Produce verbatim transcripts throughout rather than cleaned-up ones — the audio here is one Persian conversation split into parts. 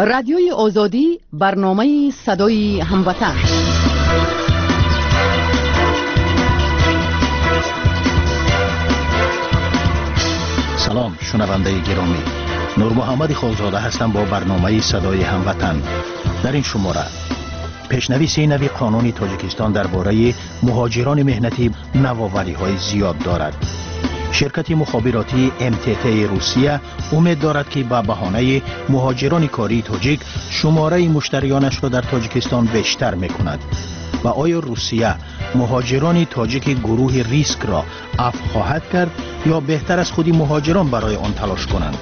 رادیوی آزادی برنامه صدای هموطن. سلام شنونده گرامی، نور محمد خالزاده هستم با برنامه صدای هموطن. در این شماره پیشنویس نوی قانون تاجیکستان درباره مهاجران مهنتی نوآوری‌های زیاد دارد. شرکت مخابراتی ام تی تی روسیه امید دارد که با بهانه مهاجران کاری تاجیک شماره مشتریانش را در تاجیکستان بیشتر می‌کند. و آیا روسیه مهاجران تاجیک گروه ریسک را عفو خواهد کرد یا بهتر از خودی مهاجران برای آن تلاش کنند؟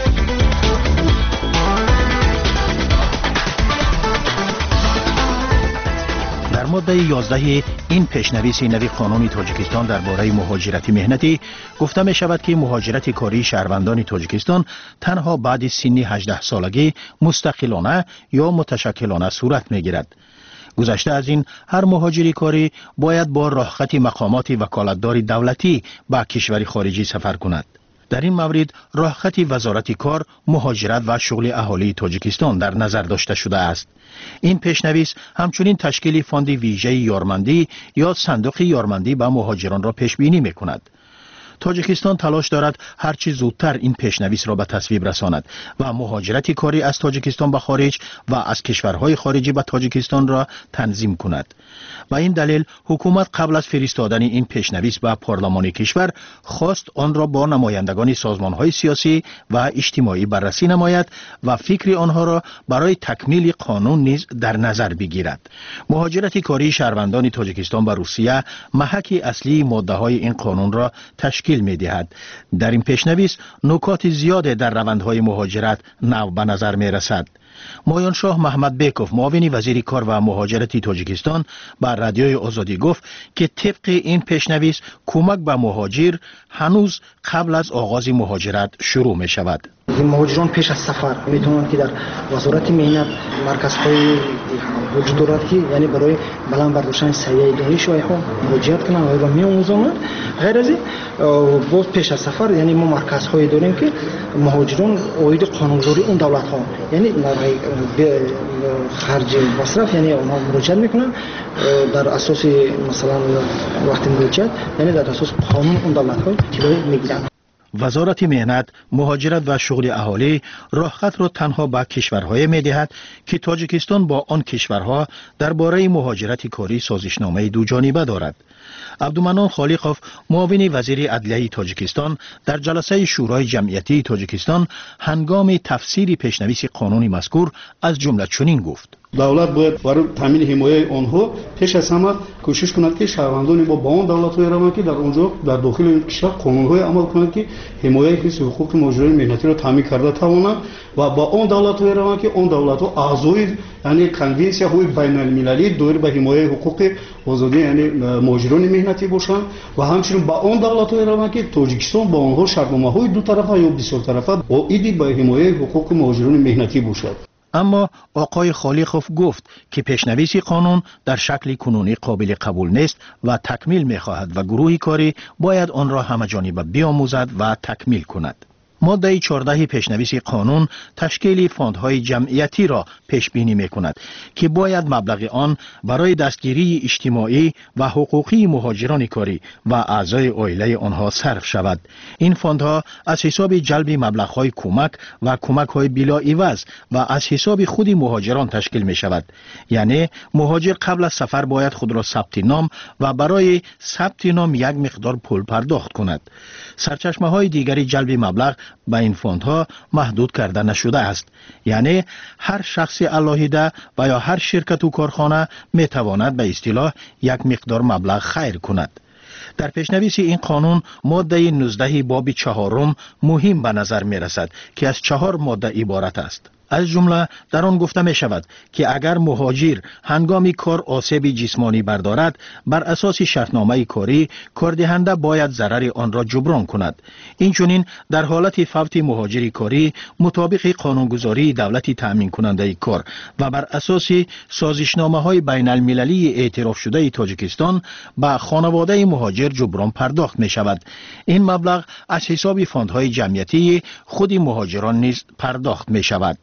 در ماده یازده این پیشنویس نوی قانون تاجیکستان درباره مهاجرت مهنتی گفته می شود که مهاجرت کاری شهروندان تاجیکستان تنها بعد سن هجده سالگی مستقلانه یا متشکلانه صورت می گیرد. گذشته از این هر مهاجری کاری باید با راهخط مقامات وکالتدار دولتی به کشور خارجی سفر کند. در این مورد راهخط وزارت کار، مهاجرت و شغل اهالی تاجیکستان در نظر داشته شده است. این پیشنویس همچنین تشکیل فاند ویژه یارمندی یا صندوق یارمندی به مهاجران را پیش بینی می کند. تاجیکستان تلاش دارد هرچی زودتر این پیشنویس را به تصویب رساند و مهاجرت کاری از تاجیکستان به خارج و از کشورهای خارجی به تاجیکستان را تنظیم کند. و این دلیل حکومت قبل از فرستادن این پیشنویس به پارلمان کشور خواست آن را با نمایندگان سازمانهای سیاسی و اجتماعی بررسی نماید و فکر آنها را برای تکمیل قانون نیز در نظر بگیرد. مهاجرت کاری شهروندان تاجیکستان به روسیه محک اصلی ماده‌های این قانون را تشکیل می دهد. در این پیشنویس نکات زیاد در روندهای مهاجرت نو به نظر می رسد. مایان شاه محمد بیکوف معاون وزیر کار و مهاجرت تاجیکستان بر رادیوی آزادی گفت که طبق این پیشنویس کمک به مهاجر هنوز قبل از آغاز مهاجرت شروع می شود. مهاجران پیش از سفر میتونند که در وزارت مهنت مرکزهای وجود دارد که یعنی برای بلند برداشتن سریع دانش آنها مهاجرت کنند و میآموزند. غیر از این باز پیش از سفر یعنی ما مرکزهایی داریم که مهاجران عاید قانونگذاری اون دولت ها یعنی خرج مصرف یعنی اونها مراجعت میکنن در اساس مثلا وقتی مراجعت یعنی در اساس قانون اون دولت ها طلای میگیرن. وزارت مهنت، مهاجرت و شغل اهالی راهخط را تنها به کشورهای می‌دهد که تاجیکستان با آن کشورها درباره مهاجرت کاری سازشنامه دو جانبه دارد. عبدالمنان خالقوف معاون وزیر عدلیه تاجیکستان در جلسه شورای جمعیتی تاجیکستان هنگام تفسیر پیشنویس قانون مذکور از جمله چنین گفت: دولت باید برای تامین حمایت آنها پیش از همه کوشش کند که شهروندان ما با آن دولت‌های روند که در آنجا در داخل این کشور قانون‌های عمل کنند که حمایت حقوق حقوق مهاجران مهنتی را تامین کرده توانند و با آن دولت‌های روند که آن دولت‌ها اعضای یعنی کنوانسی‌های بین‌المللی دایر به حمایت حقوق آزادی یعنی مهاجران مهنتی باشند و همچنین با آن دولت‌های روند که تاجیکستان با آنها شرطنامه‌های دو طرفه یا بسیار طرفه عائد به حمایت حقوق مهاجران مهنتی باشد. اما آقای خالقوف گفت که پیشنویس قانون در شکل کنونی قابل قبول نیست و تکمیل می‌خواهد و گروه کاری باید آن را همه‌جانبه بیاموزد و تکمیل کند. ماده چهارده پیشنویس قانون تشکیل فاندهای جمعیتی را پیش بینی می کند که باید مبلغ آن برای دستگیری اجتماعی و حقوقی مهاجران کاری و اعضای عائله آنها صرف شود. این فاندها از حساب جلب مبلغ‌های کمک و کمک‌های بلا عوض و از حساب خود مهاجران تشکیل می شود. یعنی مهاجر قبل از سفر باید خود را ثبت نام و برای ثبت نام یک مقدار پول پرداخت کند. سرچشمه‌های دیگری جلب مبلغ به این فاندها محدود کرده نشده است. یعنی هر شخص علاهیده و یا هر شرکت و کارخانه می تواند به اصطلاح یک مقدار مبلغ خیر کند. در پیشنویس این قانون ماده نوزده باب چهارم مهم به نظر می رسد که از چهار ماده عبارت است. از جمله در آن گفته می شود که اگر مهاجر هنگام کار آسیب جسمانی بردارد بر اساس شرطنامه کاری کاردهنده باید ضرر آن را جبران کند. اینچنین در حالت فوت مهاجر کاری مطابق قانونگذاری دولتی تأمین کننده کار و بر اساس سازشنامه های بین المللی اعتراف شده تاجیکستان به خانواده مهاجر جبران پرداخت می شود. این مبلغ از حساب فاندهای جمعیتی خود مهاجران نیز پرداخت می شود.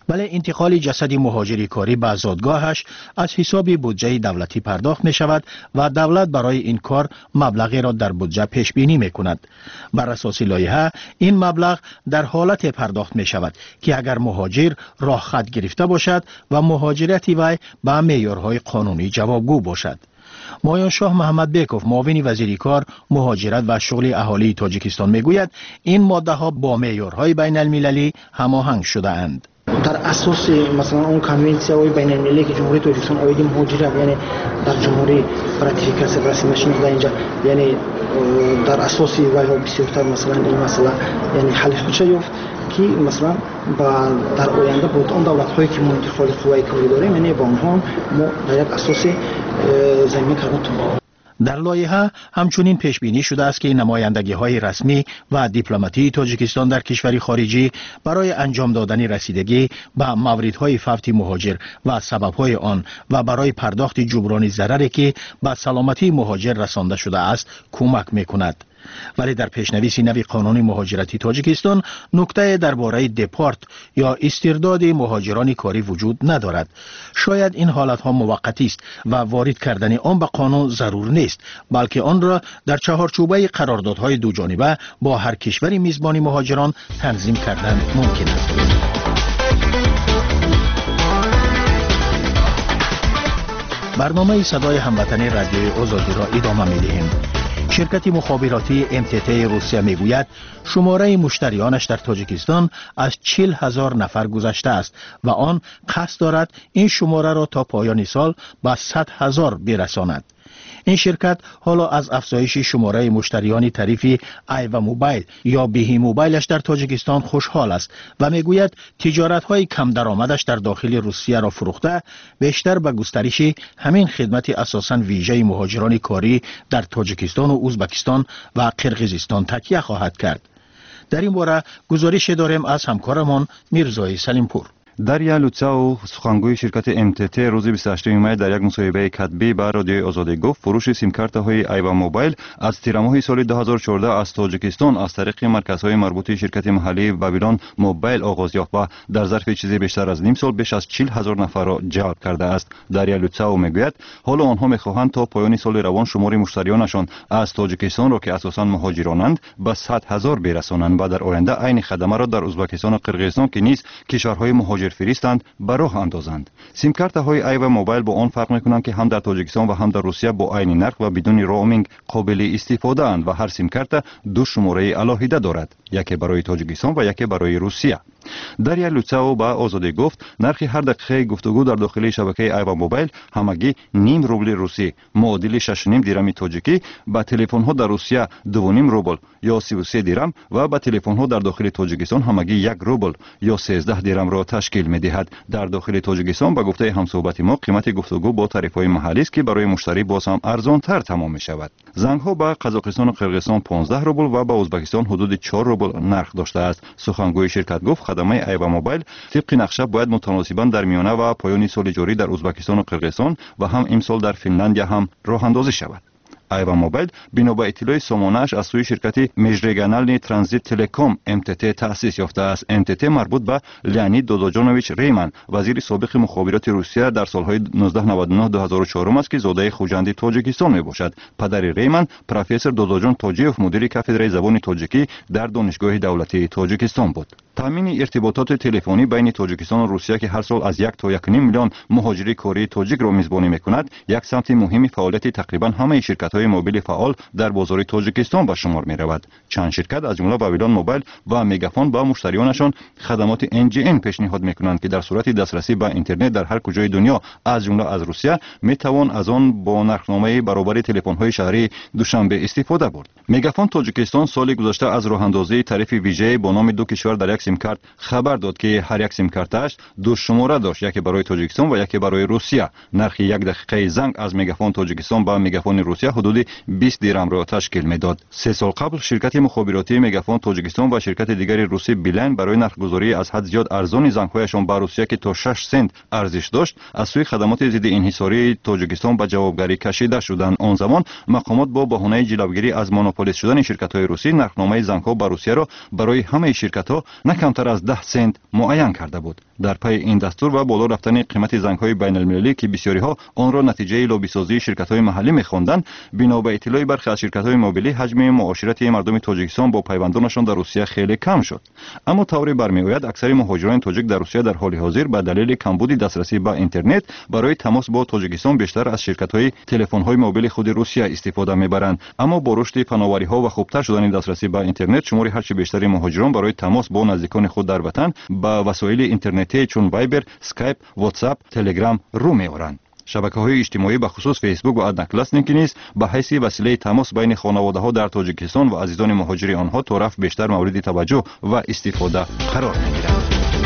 ولی انتقال جسد مهاجری کاری به زادگاهش از حساب بودجه دولتی پرداخت می شود و دولت برای این کار مبلغی را در بودجه پیش بینی می کند. بر اساس لایحه این مبلغ در حالت پرداخت می شود که اگر مهاجر راه خط گرفته باشد و مهاجرت وی به معیارهای قانونی جوابگو باشد. مایان شاه محمد بیکوف معاون وزیر کار، مهاجرت و شغل اهالی تاجیکستان میگوید این ماده ها با معیارهای بین المللی هماهنگ شده اند. در اساس مثلا اون کنوانسیون بین المللی که جمهوری تاجیکستان اوید مهاجرت یعنی در جمهوری راتیفیکاسیون رسمی نشده اینجا یعنی در اساس وای ها بسیارتر مثلا این مسئله یعنی حل خودش یافت که مثلا با در آینده بود اون دولت هایی که ما انتخاب قوای کاری داریم یعنی با اونها ما در یک اساس زمین کردن تو در لایحه همچنین پیش بینی شده است که نمایندگی های رسمی و دیپلماتی تاجیکستان در کشور خارجی برای انجام دادن رسیدگی به موردهای فوت مهاجر و سببهای آن و برای پرداخت جبران ضرری که به سلامتی مهاجر رسانده شده است کمک میکند. ولی در پیشنویس نوی قانون مهاجرتی تاجیکستان نکته درباره دپارت یا استرداد مهاجران کاری وجود ندارد. شاید این حالت ها موقتی است و وارد کردن آن به قانون ضرور نیست، بلکه آن را در چهارچوبه قراردادهای دو جانبه با هر کشوری میزبان مهاجران تنظیم کردن ممکن است. برنامه صدای هموطنی رادیوی آزادی را ادامه می‌دهیم. شرکت مخابراتی ام تی تی روسیه میگوید شماره مشتریانش در تاجیکستان از چهل هزار نفر گذشته است و آن قصد دارد این شماره را تا پایان سال به صد هزار برساند. این شرکت حالا از افزایش شماره مشتریان طریف ایوا موبایل یا بهی موبایلش در تاجیکستان خوشحال است و میگوید تجارت‌های کم درآمدش در داخل روسیه را فروخته بیشتر به گسترش همین خدمت اساساً ویژه مهاجران کاری در تاجیکستان و ازبکستان و قرقیزستان تکیه خواهد کرد. در این باره گزارش داریم از همکارمان میرزای سلیمپور. дарья لوتساو сухангӯи ширкати эм тэ тэ рӯзи бисту ҳаштуми май дар як мусоҳибаи катбӣ ба радиои озодӣ гуфт фурӯши симкартаҳои айва мобайл аз тирамоҳи соли ду ҳазору чордаҳ аз тоҷикистон аз тариқи марказҳои марбути ширкати маҳаллии вавилон мобайл оғоз ёфт ва дар зарфи чизе бештар аз ним сол беш аз чил ҳазор нафарро ҷалб кардааст. дарья луцао мегӯяд ҳоло онҳо мехоҳанд то поёни соли равон шумори муштариёнашон аз тоҷикистонро ки асосан муҳоҷиронанд ба сад ҳазор берасонанд ва дар оянда айни хадамаро дар узбекистону қирғизистон ки низ кишварҳои муҳоҷирфиристанд ба роҳ андозанд. симкартаҳои айва мобайл бо он фарқ мекунанд ки ҳам дар тоҷикистон ва ҳам дар русия бо айни нарх ва бидуни роуминг қобили истифодаанд ва ҳар симкарта ду шумораи алоҳида дорад, яке барои тоҷикистон ва яке барои русия. дарья луцао ба озодӣ гуфт нархи ҳар дақиқаи гуфтугӯ дар дохили шабакаи айва мобайл ҳамагӣ ним рубли русӣ муодили шашу ним дирами тоҷикӣ, ба телефонҳо дар русия ду ним рубл ё сиву се дирам ва ба телефонҳо дар дохили тоҷикистон ҳамагӣ як рубл ё сездаҳ дирамро ташкил медиҳад. дар дохили тоҷикистон ба гуфтаи ҳамсӯҳбати мо қимати гуфтугӯ бо тарифҳои маҳаллист ки барои муштарӣ боз ҳам арзонтар тамом мешавад. зангҳо ба қазоқистону қирғизистон понздаҳ рубл ва ба ӯзбекистон ҳудуди чор рубл нарх доштааст. сухангӯи ширкат гуфт хадамаи айва мобайл тибқи нақша бояд мутаносибан дар миёна ва поёни соли ҷорӣ дар ӯзбекистону қирғизистон ва ҳам имсол дар финляндия ҳам роҳандозӣ шавад. айва мобайл бино ба иттилои сомонааш аз сӯи ширкати межрегиональни транзит телеком эм тэ тэ таъсис ёфтааст. эм тэ тэ марбут ба леонид додоҷонович рейман, вазири собиқи мухобироти русия дар солҳои нуздаҳ наваду нӯҳ ду ҳазору чорум аст ки зодаи хуҷанди тоҷикистон мебошад. падари рейман профессор додоҷон тоҷиев мудири кафедраи забони тоҷикӣ дар донишгоҳи давлатии тоҷикистон буд. таъмини иртибототи телефонӣ байни тоҷикистону русия ки ҳар сол аз як то як ним миллион муҳоҷири кории тоҷикро мизбонӣ мекунад, як самти муҳими фаъолияти тақрибан ҳамаи ширкатҳои мобили фаъол дар бозори тоҷикистон ба шумор меравад. чанд ширкат аз ҷумла вавилон мобайл ва мегафон ба муштариёнашон хадамоти эн ҷи эн пешниҳод мекунанд ки дар сурати дастрасӣ ба интернет дар ҳар куҷои дунё аз ҷумла аз русия метавон аз он бо нархномаи баробари телефонҳои шаҳрии душанбе истифода бурд. мегафон тоҷикистон соли гузашта аз роҳандозии тарифи вижее бо номи ду кишвар дар як симкарт хабар дод ки ҳар як симкартааш ду шумора дошт, яке барои тоҷикистон ва яке барои русия. нархи як дақиқаи занг аз мегафон тоҷикистон ба мегафони русия ҳудуди حدود بیست درم را تشکیل میداد. سه سال قبل شرکت مخابراتی مگافون تاجیکستان و شرکت دیگر روسی بیلین برای نرخگذاری از حد زیاد ارزان زنگ‌هایشان به روسیه که تا شش سنت ارزش داشت از سوی خدمات ضد انحصاری تاجیکستان به جوابگری کشیده شدند. آن زمان مقامات با بهانه جلوگیری از مونوپولیست شدن شرکت‌های روسی نرخنامه زنگ‌ها به روسیه را برای همه شرکت‌ها نه کمتر از ده سنت معین کرده بود. در پی این دستور و بالا رفتن قیمت زنگ‌های بین‌المللی که بسیاری‌ها آن را نتیجه لابی‌سازی شرکت‌های محلی می‌خواندند، بنا به اطلاع برخی از شرکت‌های موبیلی حجم معاشرت مردم تاجیکستان با پیوندانشان در روسیه خیلی کم شد. اما طوری برمی‌آید اکثر مهاجران تاجیک در روسیه در حال حاضر به دلیل کمبود دسترسی به اینترنت برای تماس با تاجیکستان بیشتر از شرکت‌های تلفن‌های موبیل خود روسیه استفاده می‌برند. اما با رشد فناوری‌ها و خوبتر شدن دسترسی به اینترنت شمار هرچه بیشتر مهاجران برای تماس با نزدیکان خود در وطن با وسایل اینترنتی چون وایبر، اسکایپ، واتساپ، تلگرام رو می‌آورند. شبکه‌های اجتماعی به خصوص فیسبوک و ادنکلاسنیک نیز به حیث وسیله تماس بین خانواده‌ها در تاجیکستان و عزیزان مهاجر آنها طرف بیشتر مورد توجه و استفاده قرار می‌گیرد.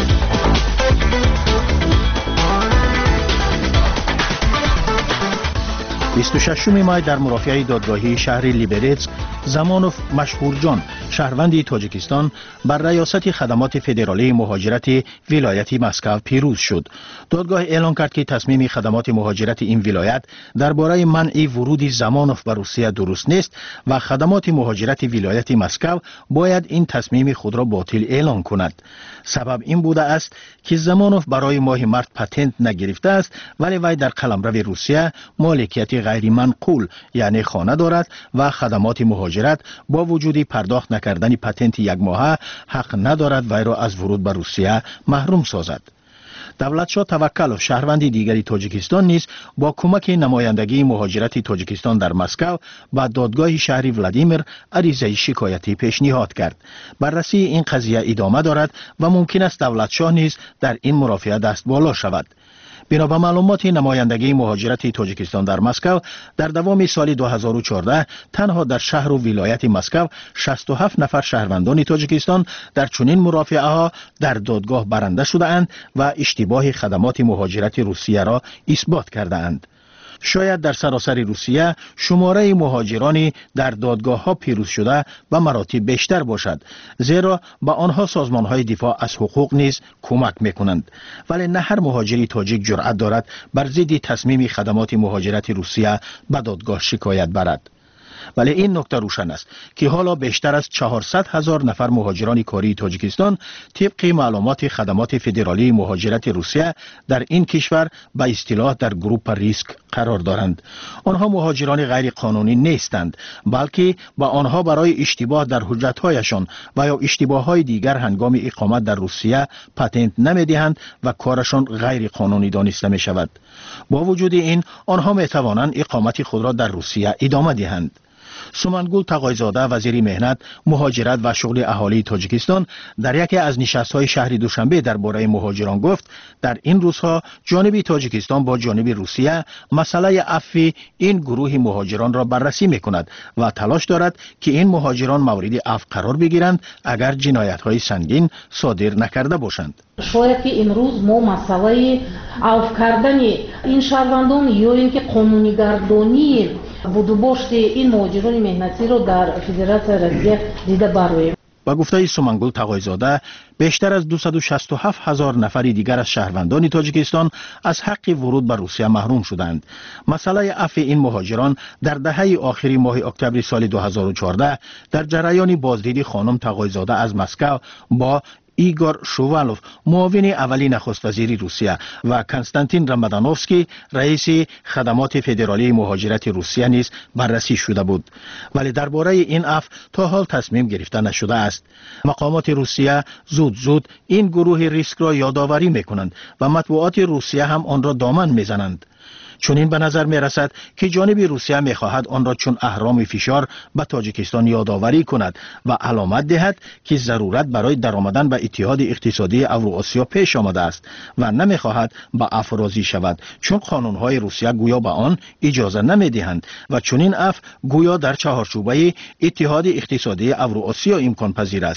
بیست و ششم مای در مرافعه دادگاهی شهر لیبریتسک زمانوف مشهورجان شهروند تاجیکستان بر ریاست خدمات فدرالی مهاجرت ولایت مسکو پیروز شد. دادگاه اعلام کرد که تصمیم خدمات مهاجرت این ولایت درباره منع ورود زمانوف به روسیه درست نیست و خدمات مهاجرت ولایت مسکو باید این تصمیم خود را باطل اعلان کند. سبب این بوده است که زمانوف برای ماه مارت پتنت نگرفته است ولی وی در قلمرو روسیه مالکیت غیر منقول یعنی خانه دارد و خدمات مهاجرت با وجود پرداخت نکردن پتنت یک ماهه حق ندارد وی را از ورود به روسیه محروم سازد. دولتشاه توکلوف شهروند دیگری تاجیکستان نیز با کمک نمایندگی مهاجرت تاجیکستان در مسکو به دادگاه شهری ولادیمیر عریضه شکایتی پیشنهاد کرد. بررسی این قضیه ادامه دارد و ممکن است دولتشاه نیز در این مرافعه دست بالا شود. بنا به معلومات نمایندگی مهاجرت تاجیکستان در مسکو در دوام سال دو هزار و چهارده تنها در شهر و ولایت مسکو شصت و هفت نفر شهروندان تاجیکستان در چنین مرافعه ها در دادگاه برنده شده اند و اشتباه خدمات مهاجرت روسیه را اثبات کرده اند. شاید در سراسر روسیه شماره مهاجرانی در دادگاه ها پیروز شده به مراتب بیشتر باشد، زیرا به آنها سازمان های دفاع از حقوق نیز کمک میکنند، ولی نه هر مهاجری تاجیک جرأت دارد بر ضد تصمیم خدمات مهاجرت روسیه به دادگاه شکایت برد. ولی این نکته روشن است که حالا بیشتر از چهارصد هزار نفر مهاجران کاری تاجیکستان طبق معلومات خدمات فدرالی مهاجرت روسیه در این کشور به اصطلاح در گروپ ریسک قرار دارند. آنها مهاجران غیر قانونی نیستند، بلکه با آنها برای اشتباه در حجت‌هایشان و یا اشتباه‌های دیگر هنگام اقامت در روسیه پتنت نمی‌دهند و کارشان غیر قانونی دانسته می‌شود. با وجود این آنها می‌توانند اقامت خود را در روسیه ادامه دهند. سومنگول تقایزاده وزیر مهنت، مهاجرت و شغل اهالی تاجیکستان در یکی از نشست‌های شهر دوشنبه درباره مهاجران گفت در این روزها جانب تاجیکستان با جانب روسیه مسئله عفو این گروه مهاجران را بررسی می‌کند و تلاش دارد که این مهاجران مورد عفو قرار بگیرند اگر جنایت‌های سنگین صادر نکرده باشند. شاید که امروز ما مسئله عفو کردن این شهروندان یا اینکه قانونی گردانی بودوباشت این مهاجران مهنتی را در فدراسیون روسیه دیده برویم. با گفته سومنگول تقایزاده بیشتر از دویست و شصت و هفت هزار نفر دیگر از شهروندان تاجیکستان از حق ورود به روسیه محروم شدند. مسئله عفو این مهاجران در دهه آخری ماه اکتبر سال دو هزار و چهارده در جریان بازدید خانم تقایزاده از مسکو با ایگور شووالوف معاون اولی نخست وزیر روسیه و کنستانتین رامادانوفسکی رئیس خدمات فدرالی مهاجرت روسیه نیز بررسی شده بود، ولی درباره این عفو تا حال تصمیم گرفته نشده است. مقامات روسیه زود زود این گروه ریسک را یادآوری میکنند و مطبوعات روسیه هم آن را دامن میزنند. چون این به نظر می رسد که جانب روسیه می خواهد آن را چون اهرام فشار به تاجیکستان یادآوری کند و علامت دهد که ضرورت برای درآمدن به اتحاد اقتصادی اوراسیا پیش آمده است و نمی خواهد به عفو راضی شود، چون قانونهای روسیه گویا به آن اجازه نمی دهند و چون این عفو گویا در چهارچوبه اتحاد اقتصادی اوراسیا امکان پذیر است.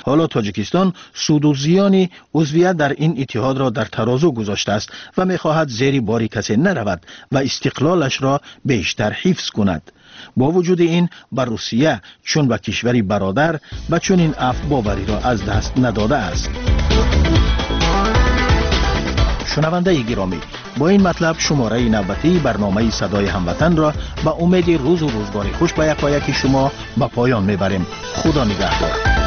حالا تاجیکستان سود و زیان عضویت در این اتحاد را در ترازو گذاشته است و می‌خواهد زیر بار کسی نرود و استقلالش را بیشتر حفظ کند. با وجود این بر روسیه چون به کشوری برادر و چون این عفو باوری را از دست نداده است. شنونده گرامی، با این مطلب شماره نوبتی برنامه صدای هموطن را به امید روز و روزگار خوش به یکایک شما به پایان میبریم. خدا نگهدار.